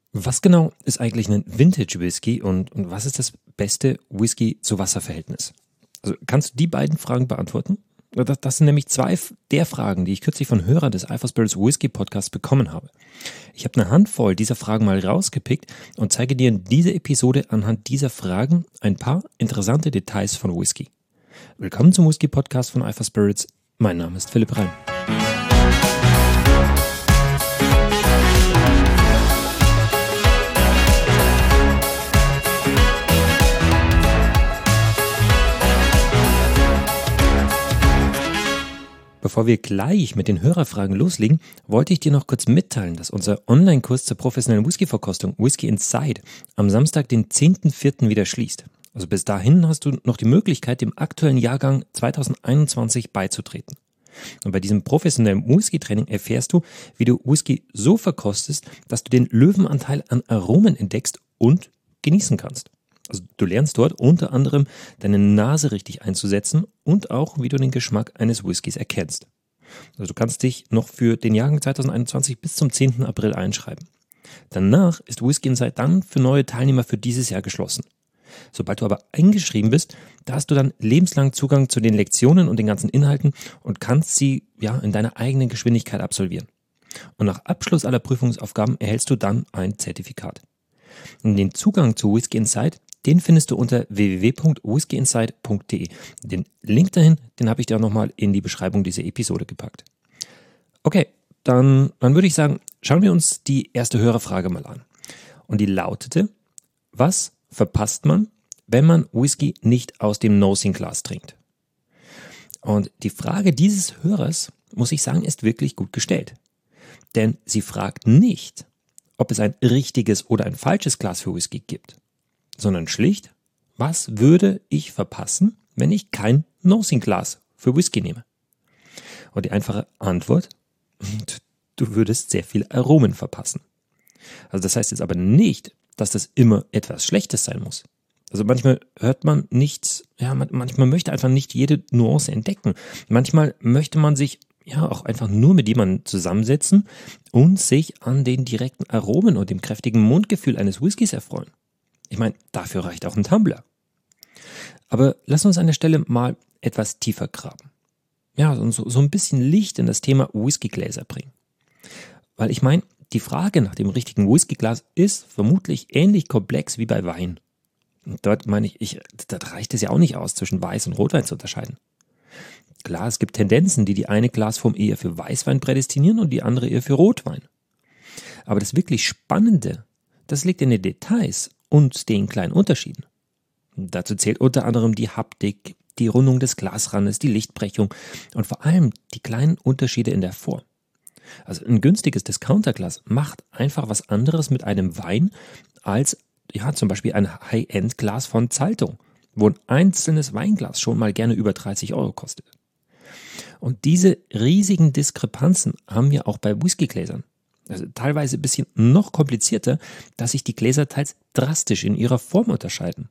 Was genau ist eigentlich ein Vintage Whisky und was ist das beste Whisky-zu-Wasser-Verhältnis? Also kannst du die beiden Fragen beantworten? Das sind nämlich zwei der Fragen, die ich kürzlich von Hörern des Alpha Spirits Whisky Podcasts bekommen habe. Ich habe eine Handvoll dieser Fragen mal rausgepickt und zeige dir in dieser Episode anhand dieser Fragen ein paar interessante Details von Whisky. Willkommen zum Whisky Podcast von Alpha Spirits. Mein Name ist Philipp Reim. Bevor wir gleich mit den Hörerfragen loslegen, wollte ich dir noch kurz mitteilen, dass unser Online-Kurs zur professionellen Whisky-Verkostung Whisky Inside am Samstag, den 10.04. wieder schließt. Also bis dahin hast du noch die Möglichkeit, dem aktuellen Jahrgang 2021 beizutreten. Und bei diesem professionellen Whisky-Training erfährst du, wie du Whisky so verkostest, dass du den Löwenanteil an Aromen entdeckst und genießen kannst. Also du lernst dort unter anderem deine Nase richtig einzusetzen und auch, wie du den Geschmack eines Whiskys erkennst. Also du kannst dich noch für den Jahrgang 2021 bis zum 10. April einschreiben. Danach ist Whisky Inside dann für neue Teilnehmer für dieses Jahr geschlossen. Sobald du aber eingeschrieben bist, da hast du dann lebenslang Zugang zu den Lektionen und den ganzen Inhalten und kannst sie in deiner eigenen Geschwindigkeit absolvieren. Und nach Abschluss aller Prüfungsaufgaben erhältst du dann ein Zertifikat. Und den Zugang zu Whisky Inside, den findest du unter www.whiskyinsight.de. Den Link dahin, den habe ich dir auch nochmal in die Beschreibung dieser Episode gepackt. Okay, dann würde ich sagen, schauen wir uns die erste Hörerfrage mal an. Und die lautete: Was verpasst man, wenn man Whisky nicht aus dem Nosing-Glas trinkt? Und die Frage dieses Hörers, muss ich sagen, ist wirklich gut gestellt. Denn sie fragt nicht, ob es ein richtiges oder ein falsches Glas für Whisky gibt, sondern schlicht, was würde ich verpassen, wenn ich kein Nosing-Glas für Whisky nehme? Und die einfache Antwort: Du würdest sehr viel Aromen verpassen. Also das heißt jetzt aber nicht, dass das immer etwas Schlechtes sein muss. Also manchmal hört man nichts, manchmal möchte einfach nicht jede Nuance entdecken. Manchmal möchte man sich auch einfach nur mit jemandem zusammensetzen und sich an den direkten Aromen und dem kräftigen Mundgefühl eines Whiskys erfreuen. Ich meine, dafür reicht auch ein Tumbler. Aber lass uns an der Stelle mal etwas tiefer graben. Und so ein bisschen Licht in das Thema Whiskygläser bringen. Weil ich meine, die Frage nach dem richtigen Whiskyglas ist vermutlich ähnlich komplex wie bei Wein. Und dort meine ich, da reicht es ja auch nicht aus, zwischen Weiß und Rotwein zu unterscheiden. Klar, es gibt Tendenzen, die eine Glasform eher für Weißwein prädestinieren und die andere eher für Rotwein. Aber das wirklich Spannende, das liegt in den Details und den kleinen Unterschieden. Dazu zählt unter anderem die Haptik, die Rundung des Glasrandes, die Lichtbrechung und vor allem die kleinen Unterschiede in der Form. Also ein günstiges Discounterglas macht einfach was anderes mit einem Wein als zum Beispiel ein High-End-Glas von Zalto, wo ein einzelnes Weinglas schon mal gerne über 30 € kostet. Und diese riesigen Diskrepanzen haben wir auch bei Whiskygläsern. Also teilweise ein bisschen noch komplizierter, dass sich die Gläser teils drastisch in ihrer Form unterscheiden.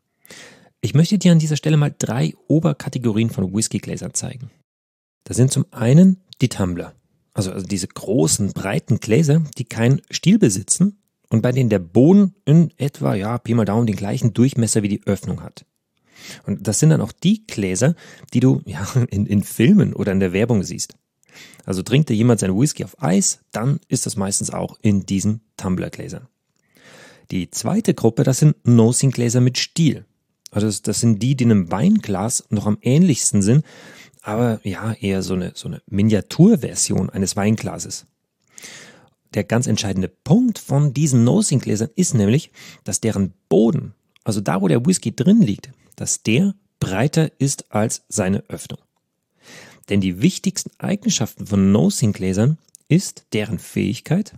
Ich möchte dir an dieser Stelle mal 3 Oberkategorien von Whiskygläsern zeigen. Das sind zum einen die Tumbler, also diese großen, breiten Gläser, die keinen Stiel besitzen und bei denen der Boden in etwa, Pi mal Daumen, den gleichen Durchmesser wie die Öffnung hat. Und das sind dann auch die Gläser, die du in Filmen oder in der Werbung siehst. Also trinkt dir jemand seinen Whisky auf Eis, dann ist das meistens auch in diesen Tumblergläsern. Die zweite Gruppe, das sind Nosing-Gläser mit Stiel. Also das sind die einem Weinglas noch am ähnlichsten sind, aber eher so eine Miniaturversion eines Weinglases. Der ganz entscheidende Punkt von diesen Nosing-Gläsern ist nämlich, dass deren Boden, also da wo der Whisky drin liegt, dass der breiter ist als seine Öffnung. Denn die wichtigsten Eigenschaften von Nosing-Gläsern ist deren Fähigkeit,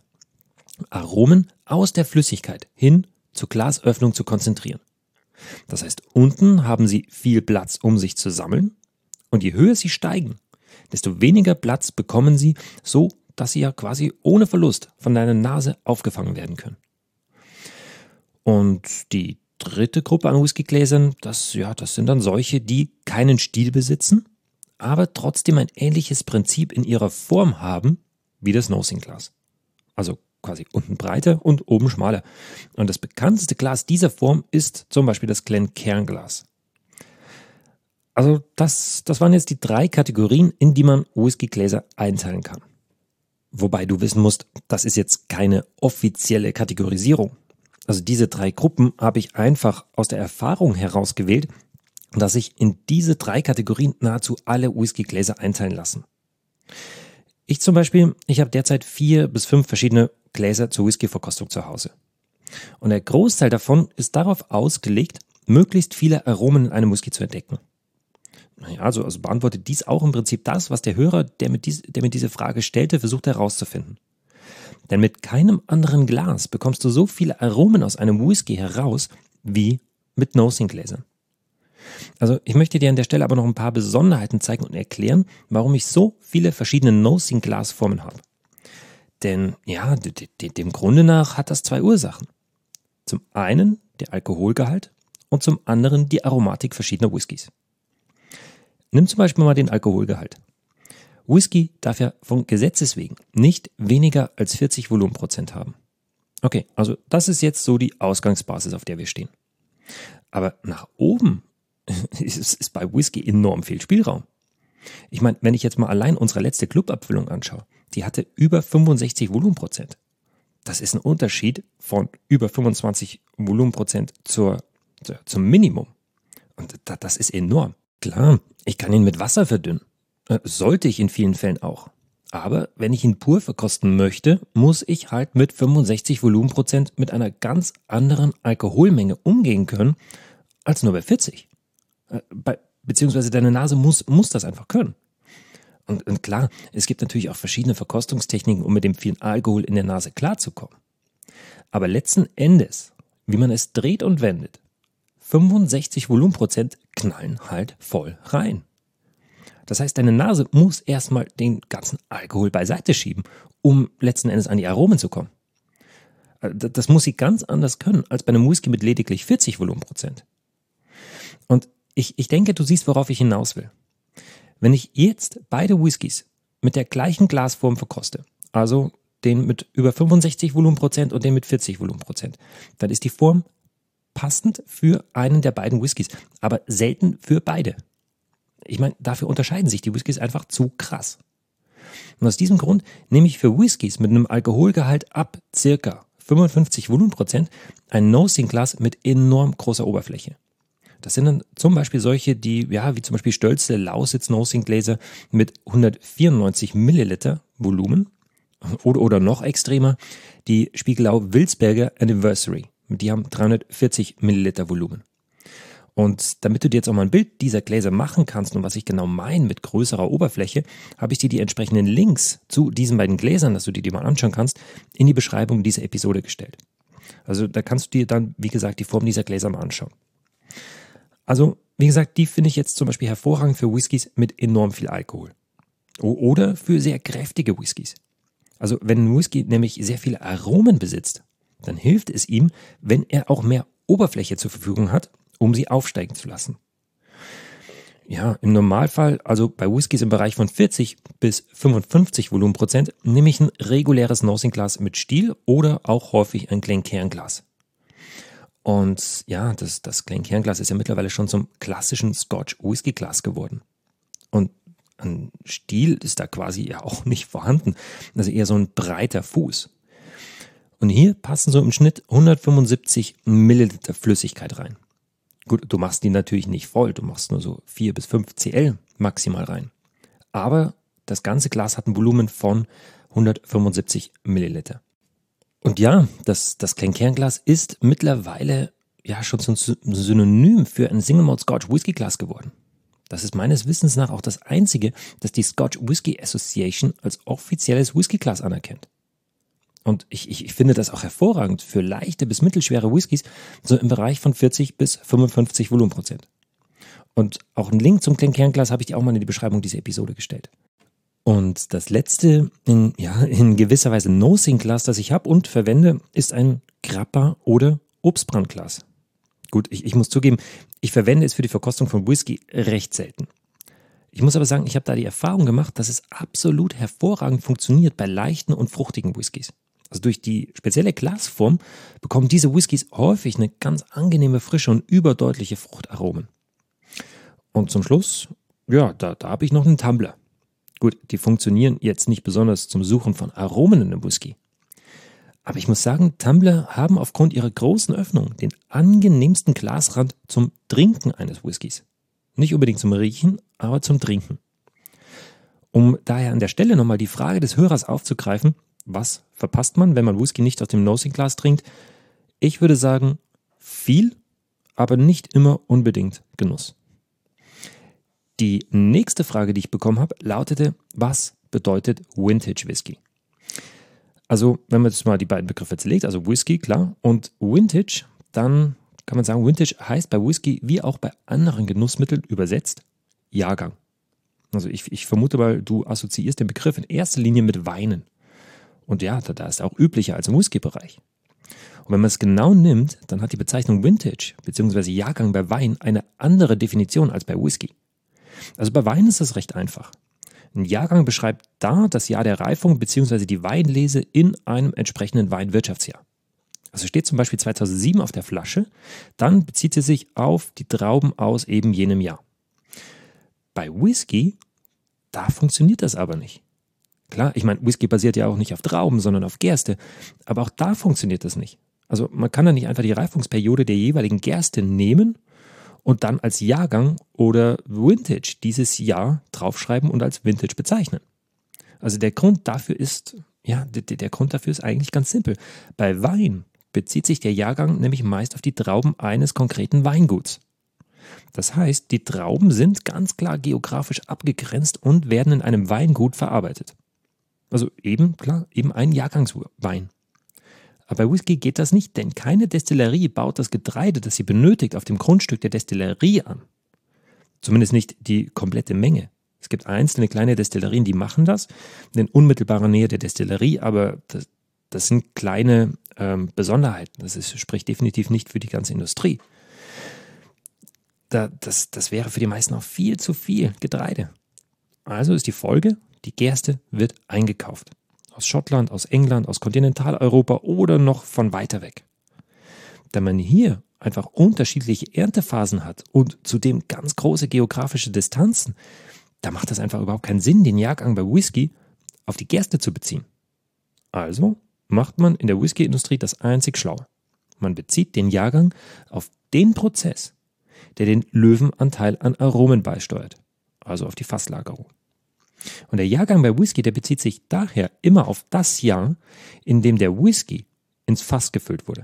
Aromen aus der Flüssigkeit hin zur Glasöffnung zu konzentrieren. Das heißt, unten haben sie viel Platz, um sich zu sammeln, und je höher sie steigen, desto weniger Platz bekommen sie, so dass sie quasi ohne Verlust von deiner Nase aufgefangen werden können. Und die dritte Gruppe an Whiskygläsern, das sind dann solche, die keinen Stiel besitzen, aber trotzdem ein ähnliches Prinzip in ihrer Form haben wie das Nosing-Glas. Also quasi unten breiter und oben schmaler. Und das bekannteste Glas dieser Form ist zum Beispiel das Glencairn-Glas. Also das waren jetzt die 3 Kategorien, in die man Whiskygläser einteilen kann. Wobei du wissen musst, das ist jetzt keine offizielle Kategorisierung. Also diese 3 Gruppen habe ich einfach aus der Erfahrung herausgewählt, dass sich in diese 3 Kategorien nahezu alle Whiskygläser einteilen lassen. Ich zum Beispiel, ich habe derzeit 4 bis 5 verschiedene Gläser zur Whisky-Verkostung zu Hause. Und der Großteil davon ist darauf ausgelegt, möglichst viele Aromen in einem Whisky zu entdecken. Naja, also beantwortet dies auch im Prinzip das, was der Hörer, der mir diese Frage stellte, versucht herauszufinden. Denn mit keinem anderen Glas bekommst du so viele Aromen aus einem Whisky heraus, wie mit Nosing-Gläsern. Also ich möchte dir an der Stelle aber noch ein paar Besonderheiten zeigen und erklären, warum ich so viele verschiedene Nosing-Glasformen habe. Denn ja, dem Grunde nach hat das 2 Ursachen. Zum einen der Alkoholgehalt und zum anderen die Aromatik verschiedener Whiskys. Nimm zum Beispiel mal den Alkoholgehalt. Whisky darf ja von Gesetzes wegen nicht weniger als 40 Volumenprozent haben. Okay, also das ist jetzt so die Ausgangsbasis, auf der wir stehen. Aber nach oben ist bei Whisky enorm viel Spielraum. Ich meine, wenn ich jetzt mal allein unsere letzte Clubabfüllung anschaue, die hatte über 65 Volumenprozent. Das ist ein Unterschied von über 25 Volumenprozent zum Minimum. Und das ist enorm. Klar, ich kann ihn mit Wasser verdünnen. Sollte ich in vielen Fällen auch. Aber wenn ich ihn pur verkosten möchte, muss ich halt mit 65 Volumenprozent mit einer ganz anderen Alkoholmenge umgehen können, als nur bei 40. Beziehungsweise deine Nase muss das einfach können. Und klar, es gibt natürlich auch verschiedene Verkostungstechniken, um mit dem vielen Alkohol in der Nase klarzukommen. Aber letzten Endes, wie man es dreht und wendet, 65 Volumenprozent knallen halt voll rein. Das heißt, deine Nase muss erstmal den ganzen Alkohol beiseite schieben, um letzten Endes an die Aromen zu kommen. Das muss sie ganz anders können als bei einem Whisky mit lediglich 40 Volumenprozent. Und ich denke, du siehst, worauf ich hinaus will. Wenn ich jetzt beide Whiskys mit der gleichen Glasform verkoste, also den mit über 65 Volumenprozent und den mit 40 Volumenprozent, dann ist die Form passend für einen der beiden Whiskys, aber selten für beide. Ich meine, dafür unterscheiden sich die Whiskys einfach zu krass. Und aus diesem Grund nehme ich für Whiskys mit einem Alkoholgehalt ab circa 55 Volumenprozent ein Nosing-Glas mit enorm großer Oberfläche. Das sind dann zum Beispiel solche, wie zum Beispiel Stölzle Lausitz Nosing-Gläser mit 194 Milliliter Volumen oder noch extremer, die Spiegelau Wilsberger Anniversary. Die haben 340 Milliliter Volumen. Und damit du dir jetzt auch mal ein Bild dieser Gläser machen kannst und was ich genau meine mit größerer Oberfläche, habe ich dir die entsprechenden Links zu diesen beiden Gläsern, dass du dir die mal anschauen kannst, in die Beschreibung dieser Episode gestellt. Also da kannst du dir dann, wie gesagt, die Form dieser Gläser mal anschauen. Also, wie gesagt, die finde ich jetzt zum Beispiel hervorragend für Whiskys mit enorm viel Alkohol. Oder für sehr kräftige Whiskys. Also wenn ein Whisky nämlich sehr viele Aromen besitzt, dann hilft es ihm, wenn er auch mehr Oberfläche zur Verfügung hat, um sie aufsteigen zu lassen. Ja, im Normalfall, also bei Whiskys im Bereich von 40 bis 55 Volumenprozent, nehme ich ein reguläres Nosing-Glas mit Stiel oder auch häufig ein Glencairn-Glas. Und ja, das Glencairn-Glas ist ja mittlerweile schon zum klassischen Scotch-Whisky-Glas geworden. Und ein Stiel ist da quasi ja auch nicht vorhanden. Also eher so ein breiter Fuß. Und hier passen so im Schnitt 175 Milliliter Flüssigkeit rein. Gut, du machst die natürlich nicht voll, du machst nur so 4 bis 5 Cl maximal rein. Aber das ganze Glas hat ein Volumen von 175 Milliliter. Und ja, das Glencairn-Glas ist mittlerweile ja schon so ein Synonym für ein Single Malt Scotch Whisky Glas geworden. Das ist meines Wissens nach auch das einzige, das die Scotch Whisky Association als offizielles Whisky-Glas anerkennt. Und ich finde das auch hervorragend für leichte bis mittelschwere Whiskys, so im Bereich von 40 bis 55 Volumenprozent. Und auch einen Link zum Glencairn-Glas habe ich dir auch mal in die Beschreibung dieser Episode gestellt. Und das letzte, in gewisser Weise Nosing-Glas, das ich habe und verwende, ist ein Grappa- oder Obstbrandglas. Gut, ich muss zugeben, ich verwende es für die Verkostung von Whisky recht selten. Ich muss aber sagen, ich habe da die Erfahrung gemacht, dass es absolut hervorragend funktioniert bei leichten und fruchtigen Whiskys. Also durch die spezielle Glasform bekommen diese Whiskys häufig eine ganz angenehme Frische und überdeutliche Fruchtaromen. Und zum Schluss, ja, da habe ich noch einen Tumbler. Gut, die funktionieren jetzt nicht besonders zum Suchen von Aromen in einem Whisky. Aber ich muss sagen, Tumbler haben aufgrund ihrer großen Öffnung den angenehmsten Glasrand zum Trinken eines Whiskys. Nicht unbedingt zum Riechen, aber zum Trinken. Um daher an der Stelle nochmal die Frage des Hörers aufzugreifen, was verpasst man, wenn man Whisky nicht aus dem Nosing-Glas trinkt? Ich würde sagen, viel, aber nicht immer unbedingt Genuss. Die nächste Frage, die ich bekommen habe, lautete, was bedeutet Vintage Whisky? Also, wenn man jetzt mal die beiden Begriffe zerlegt, also Whisky, klar, und Vintage, dann kann man sagen, Vintage heißt bei Whisky wie auch bei anderen Genussmitteln übersetzt Jahrgang. Also ich vermute mal, du assoziierst den Begriff in erster Linie mit Weinen. Und ja, da ist er auch üblicher als im Whisky-Bereich. Und wenn man es genau nimmt, dann hat die Bezeichnung Vintage bzw. Jahrgang bei Wein eine andere Definition als bei Whisky. Also bei Wein ist es recht einfach. Ein Jahrgang beschreibt da das Jahr der Reifung bzw. die Weinlese in einem entsprechenden Weinwirtschaftsjahr. Also steht zum Beispiel 2007 auf der Flasche, dann bezieht sie sich auf die Trauben aus eben jenem Jahr. Bei Whisky, da funktioniert das aber nicht. Klar, ich meine, Whisky basiert ja auch nicht auf Trauben, sondern auf Gerste, aber auch da funktioniert das nicht. Also man kann da nicht einfach die Reifungsperiode der jeweiligen Gerste nehmen und dann als Jahrgang oder Vintage dieses Jahr draufschreiben und als Vintage bezeichnen. Also der Grund dafür ist, der Grund dafür ist eigentlich ganz simpel. Bei Wein bezieht sich der Jahrgang nämlich meist auf die Trauben eines konkreten Weinguts. Das heißt, die Trauben sind ganz klar geografisch abgegrenzt und werden in einem Weingut verarbeitet. Also eben ein Jahrgangswein. Aber bei Whisky geht das nicht, denn keine Destillerie baut das Getreide, das sie benötigt, auf dem Grundstück der Destillerie an. Zumindest nicht die komplette Menge. Es gibt einzelne kleine Destillerien, die machen das, in unmittelbarer Nähe der Destillerie, aber das sind kleine Besonderheiten. Spricht definitiv nicht für die ganze Industrie. Das wäre für die meisten auch viel zu viel Getreide. Also ist die Folge, die Gerste wird eingekauft. Aus Schottland, aus England, aus Kontinentaleuropa oder noch von weiter weg. Da man hier einfach unterschiedliche Erntephasen hat und zudem ganz große geografische Distanzen, da macht es einfach überhaupt keinen Sinn, den Jahrgang bei Whisky auf die Gerste zu beziehen. Also macht man in der Whisky-Industrie das einzig Schlaue. Man bezieht den Jahrgang auf den Prozess, der den Löwenanteil an Aromen beisteuert, also auf die Fasslagerung. Und der Jahrgang bei Whisky, der bezieht sich daher immer auf das Jahr, in dem der Whisky ins Fass gefüllt wurde.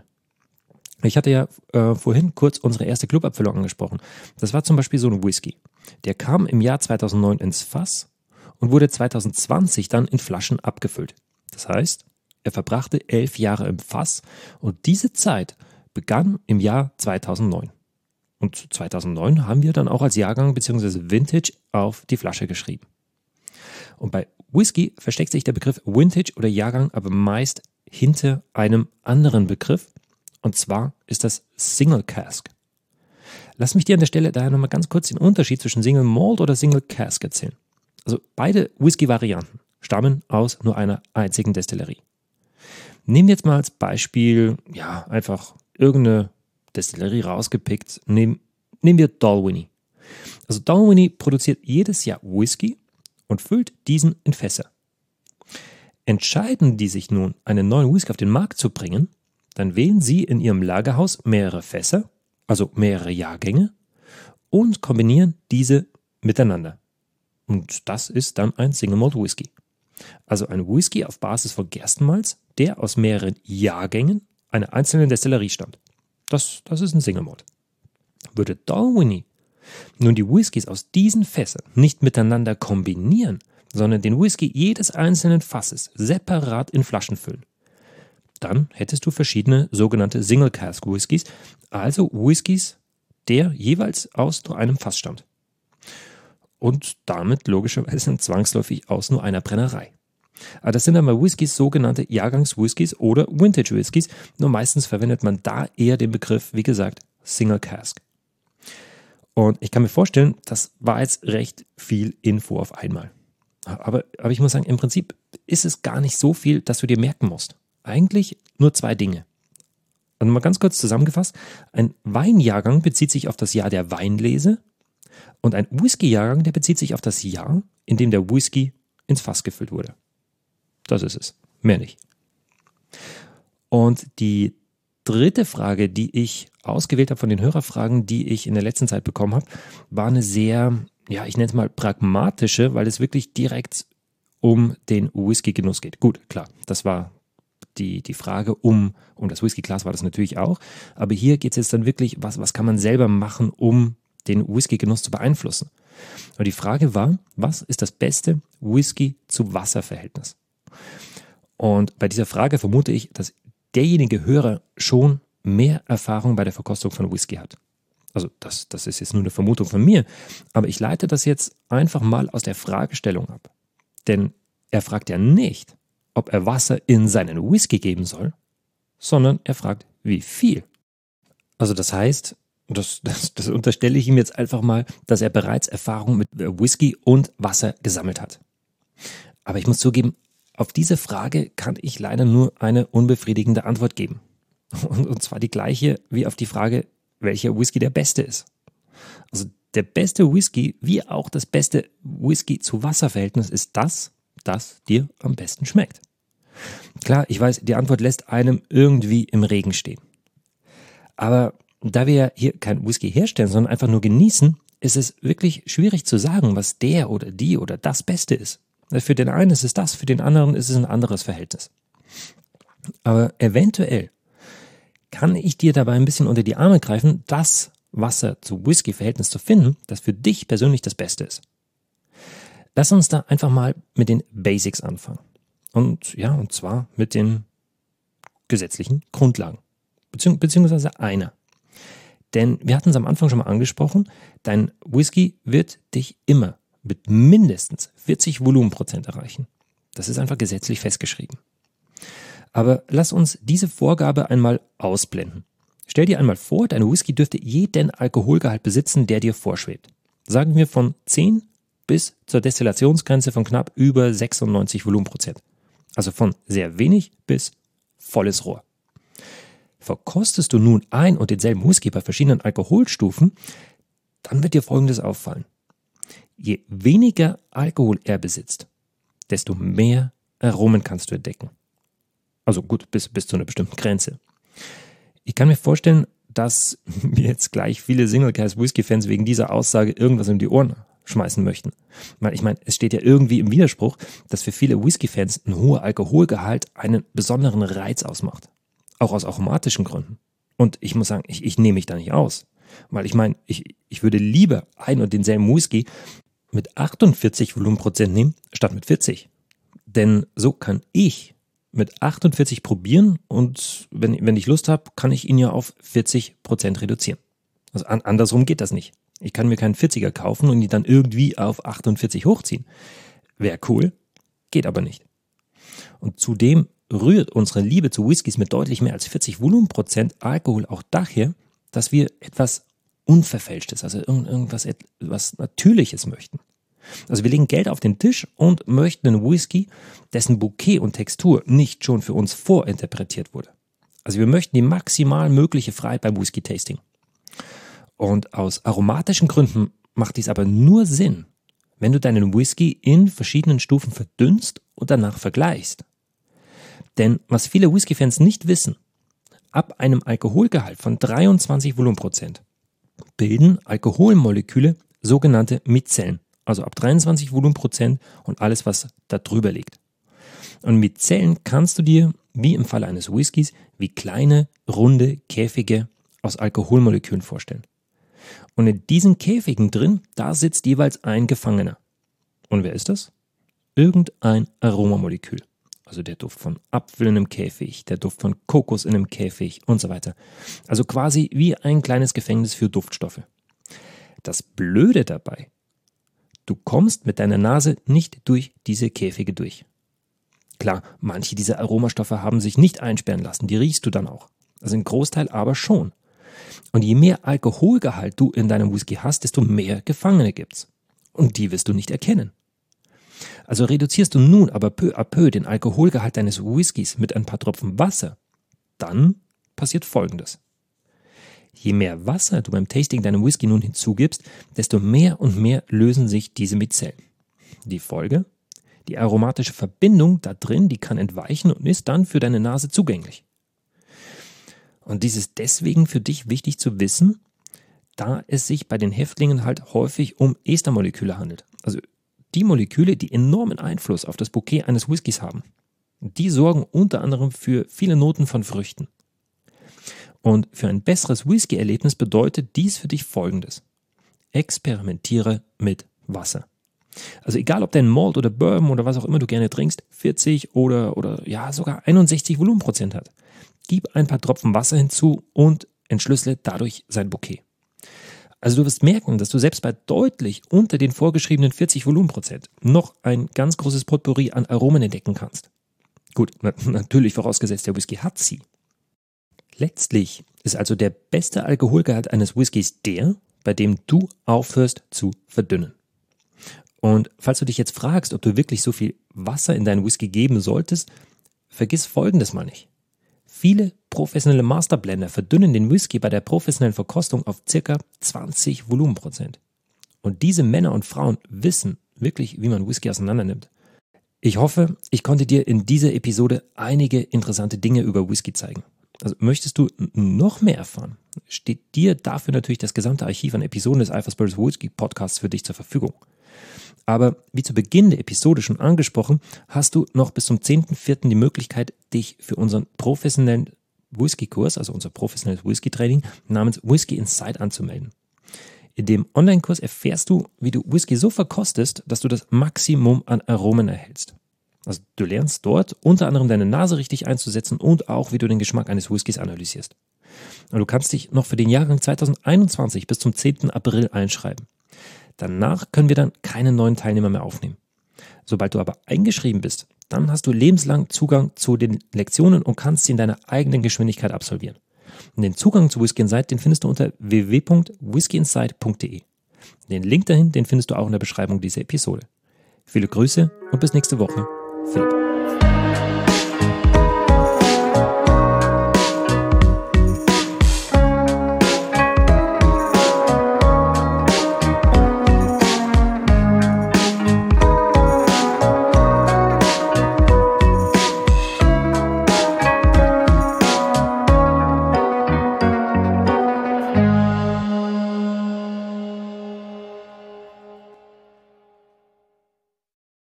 Ich hatte ja vorhin kurz unsere erste Clubabfüllung angesprochen. Das war zum Beispiel so ein Whisky. Der kam im Jahr 2009 ins Fass und wurde 2020 dann in Flaschen abgefüllt. Das heißt, er verbrachte 11 Jahre im Fass und diese Zeit begann im Jahr 2009. Und 2009 haben wir dann auch als Jahrgang bzw. Vintage auf die Flasche geschrieben. Und bei Whisky versteckt sich der Begriff Vintage oder Jahrgang aber meist hinter einem anderen Begriff, und zwar ist das Single Cask. Lass mich dir an der Stelle daher nochmal ganz kurz den Unterschied zwischen Single Malt oder Single Cask erzählen. Also beide Whisky-Varianten stammen aus nur einer einzigen Destillerie. Nehmen wir jetzt mal als Beispiel, einfach irgendeine Destillerie rausgepickt, nehmen wir Dalwhinnie. Also Dalwhinnie produziert jedes Jahr Whisky und füllt diesen in Fässer. Entscheiden die sich nun, einen neuen Whisky auf den Markt zu bringen, dann wählen sie in ihrem Lagerhaus mehrere Fässer, also mehrere Jahrgänge, und kombinieren diese miteinander. Und das ist dann ein Single Malt Whisky. Also ein Whisky auf Basis von Gerstenmalz, der aus mehreren Jahrgängen einer einzelnen Destillerie stammt. Das ist ein Single Malt. Würde Dalwhinnie nun die Whiskys aus diesen Fässern nicht miteinander kombinieren, sondern den Whisky jedes einzelnen Fasses separat in Flaschen füllen, dann hättest du verschiedene sogenannte Single Cask Whiskys, also Whiskys, der jeweils aus nur einem Fass stammt. Und damit logischerweise zwangsläufig aus nur einer Brennerei. Aber das sind dann bei Whiskys sogenannte Jahrgangs-Whiskys oder Vintage-Whiskys, nur meistens verwendet man da eher den Begriff, wie gesagt, Single Cask. Und ich kann mir vorstellen, das war jetzt recht viel Info auf einmal. Aber ich muss sagen, im Prinzip ist es gar nicht so viel, dass du dir merken musst. eigentlich nur zwei Dinge. Also mal ganz kurz zusammengefasst, ein Weinjahrgang bezieht sich auf das Jahr der Weinlese und ein Whisky-Jahrgang, der bezieht sich auf das Jahr, in dem der Whisky ins Fass gefüllt wurde. Das ist es, mehr nicht. Und die dritte Frage, die ich ausgewählt habe von den Hörerfragen, die ich in der letzten Zeit bekommen habe, war eine sehr, ich nenne es mal pragmatische, weil es wirklich direkt um den Whisky-Genuss geht. Gut, klar, das war die Frage um das Whisky-Glas war das natürlich auch, aber hier geht es jetzt dann wirklich, was kann man selber machen, um den Whisky-Genuss zu beeinflussen. Und die Frage war, was ist das beste Whisky-zu-Wasser-Verhältnis? Und bei dieser Frage vermute ich, dass derjenige Hörer schon mehr Erfahrung bei der Verkostung von Whisky hat. Also das ist jetzt nur eine Vermutung von mir, aber ich leite das jetzt einfach mal aus der Fragestellung ab. Denn er fragt ja nicht, ob er Wasser in seinen Whisky geben soll, sondern er fragt, wie viel. Also das heißt, das unterstelle ich ihm jetzt einfach mal, dass er bereits Erfahrung mit Whisky und Wasser gesammelt hat. Aber ich muss zugeben, auf diese Frage kann ich leider nur eine unbefriedigende Antwort geben. Und zwar die gleiche wie auf die Frage, welcher Whisky der beste ist. Also der beste Whisky, wie auch das beste Whisky-zu-Wasser-Verhältnis ist das dir am besten schmeckt. Klar, ich weiß, die Antwort lässt einem irgendwie im Regen stehen. Aber da wir ja hier kein Whisky herstellen, sondern einfach nur genießen, ist es wirklich schwierig zu sagen, was der oder die oder das Beste ist. Für den einen ist es das, für den anderen ist es ein anderes Verhältnis. Aber eventuell kann ich dir dabei ein bisschen unter die Arme greifen, das Wasser-zu-Whisky-Verhältnis zu finden, das für dich persönlich das Beste ist. Lass uns da einfach mal mit den Basics anfangen. Und zwar mit den gesetzlichen Grundlagen. Beziehungsweise einer. Denn wir hatten es am Anfang schon mal angesprochen, dein Whisky wird dich immer mit mindestens 40 Volumenprozent erreichen. Das ist einfach gesetzlich festgeschrieben. Aber lass uns diese Vorgabe einmal ausblenden. Stell dir einmal vor, dein Whisky dürfte jeden Alkoholgehalt besitzen, der dir vorschwebt. Sagen wir von 10 bis zur Destillationsgrenze von knapp über 96 Volumenprozent. Also von sehr wenig bis volles Rohr. Verkostest du nun ein und denselben Whisky bei verschiedenen Alkoholstufen, dann wird dir Folgendes auffallen. Je weniger Alkohol er besitzt, desto mehr Aromen kannst du entdecken. Also gut, bis zu einer bestimmten Grenze. Ich kann mir vorstellen, dass mir jetzt gleich viele Single-Cask-Whisky-Fans wegen dieser Aussage irgendwas in die Ohren schmeißen möchten. Weil ich meine, es steht ja irgendwie im Widerspruch, dass für viele Whisky-Fans ein hoher Alkoholgehalt einen besonderen Reiz ausmacht. Auch aus aromatischen Gründen. Und ich muss sagen, ich nehme mich da nicht aus. Weil ich meine, ich würde lieber ein und denselben Whisky mit 48 Volumenprozent nehmen, statt mit 40. Denn so kann ich mit 48 probieren und wenn ich Lust habe, kann ich ihn ja auf 40% reduzieren. Also andersrum geht das nicht. Ich kann mir keinen 40er kaufen und ihn dann irgendwie auf 48 hochziehen. Wäre cool, geht aber nicht. Und zudem rührt unsere Liebe zu Whiskys mit deutlich mehr als 40 Volumenprozent Alkohol auch daher, dass wir etwas Unverfälschtes, also irgendwas etwas Natürliches möchten. Also wir legen Geld auf den Tisch und möchten einen Whisky, dessen Bouquet und Textur nicht schon für uns vorinterpretiert wurde. Also wir möchten die maximal mögliche Freiheit beim Whisky-Tasting. Und aus aromatischen Gründen macht dies aber nur Sinn, wenn du deinen Whisky in verschiedenen Stufen verdünnst und danach vergleichst. Denn was viele Whisky-Fans nicht wissen, ab einem Alkoholgehalt von 23 Volumenprozent bilden Alkoholmoleküle sogenannte Mizellen. Also ab 23 Volumenprozent und alles, was da drüber liegt. Und Mizellen kannst du dir, wie im Falle eines Whiskys, wie kleine, runde Käfige aus Alkoholmolekülen vorstellen. Und in diesen Käfigen drin, da sitzt jeweils ein Gefangener. Und wer ist das? Irgendein Aromamolekül. Also der Duft von Apfel in einem Käfig, der Duft von Kokos in einem Käfig und so weiter. Also quasi wie ein kleines Gefängnis für Duftstoffe. Das Blöde dabei: Du kommst mit deiner Nase nicht durch diese Käfige durch. Klar, manche dieser Aromastoffe haben sich nicht einsperren lassen, die riechst du dann auch. Also ein Großteil aber schon. Und je mehr Alkoholgehalt du in deinem Whisky hast, desto mehr Gefangene gibt's. Und die wirst du nicht erkennen. Also reduzierst du nun aber peu à peu den Alkoholgehalt deines Whiskys mit ein paar Tropfen Wasser, dann passiert Folgendes. Je mehr Wasser du beim Tasting deinem Whisky nun hinzugibst, desto mehr und mehr lösen sich diese Mizellen. Die Folge? Die aromatische Verbindung da drin, die kann entweichen und ist dann für deine Nase zugänglich. Und dies ist deswegen für dich wichtig zu wissen, da es sich bei den Häftlingen halt häufig um Estermoleküle handelt. Also die Moleküle, die enormen Einfluss auf das Bouquet eines Whiskys haben. Die sorgen unter anderem für viele Noten von Früchten. Und für ein besseres Whisky-Erlebnis bedeutet dies für dich Folgendes. Experimentiere mit Wasser. Also egal, ob dein Malt oder Bourbon oder was auch immer du gerne trinkst, 40 oder ja sogar 61 Volumenprozent hat. Gib ein paar Tropfen Wasser hinzu und entschlüssele dadurch sein Bouquet. Also du wirst merken, dass du selbst bei deutlich unter den vorgeschriebenen 40 Volumenprozent noch ein ganz großes Potpourri an Aromen entdecken kannst. Gut, natürlich vorausgesetzt, der Whisky hat sie. Letztlich ist also der beste Alkoholgehalt eines Whiskys der, bei dem du aufhörst zu verdünnen. Und falls du dich jetzt fragst, ob du wirklich so viel Wasser in deinen Whisky geben solltest, vergiss Folgendes mal nicht. Viele professionelle Masterblender verdünnen den Whisky bei der professionellen Verkostung auf ca. 20 Volumenprozent. Und diese Männer und Frauen wissen wirklich, wie man Whisky auseinandernimmt. Ich hoffe, ich konnte dir in dieser Episode einige interessante Dinge über Whisky zeigen. Also möchtest du noch mehr erfahren, steht dir dafür natürlich das gesamte Archiv an Episoden des Alpha Spirits Whisky Podcasts für dich zur Verfügung. Aber wie zu Beginn der Episode schon angesprochen, hast du noch bis zum 10.04. die Möglichkeit, dich für unseren professionellen Whisky-Kurs, also unser professionelles Whisky-Training namens Whisky Inside anzumelden. In dem Online-Kurs erfährst du, wie du Whisky so verkostest, dass du das Maximum an Aromen erhältst. Also du lernst dort unter anderem deine Nase richtig einzusetzen und auch, wie du den Geschmack eines Whiskys analysierst. Und du kannst dich noch für den Jahrgang 2021 bis zum 10. April einschreiben. Danach können wir dann keine neuen Teilnehmer mehr aufnehmen. Sobald du aber eingeschrieben bist, dann hast du lebenslang Zugang zu den Lektionen und kannst sie in deiner eigenen Geschwindigkeit absolvieren. Und den Zugang zu Whisky Inside, den findest du unter www.whiskyinside.de. Den Link dahin, den findest du auch in der Beschreibung dieser Episode. Viele Grüße und bis nächste Woche. Philipp.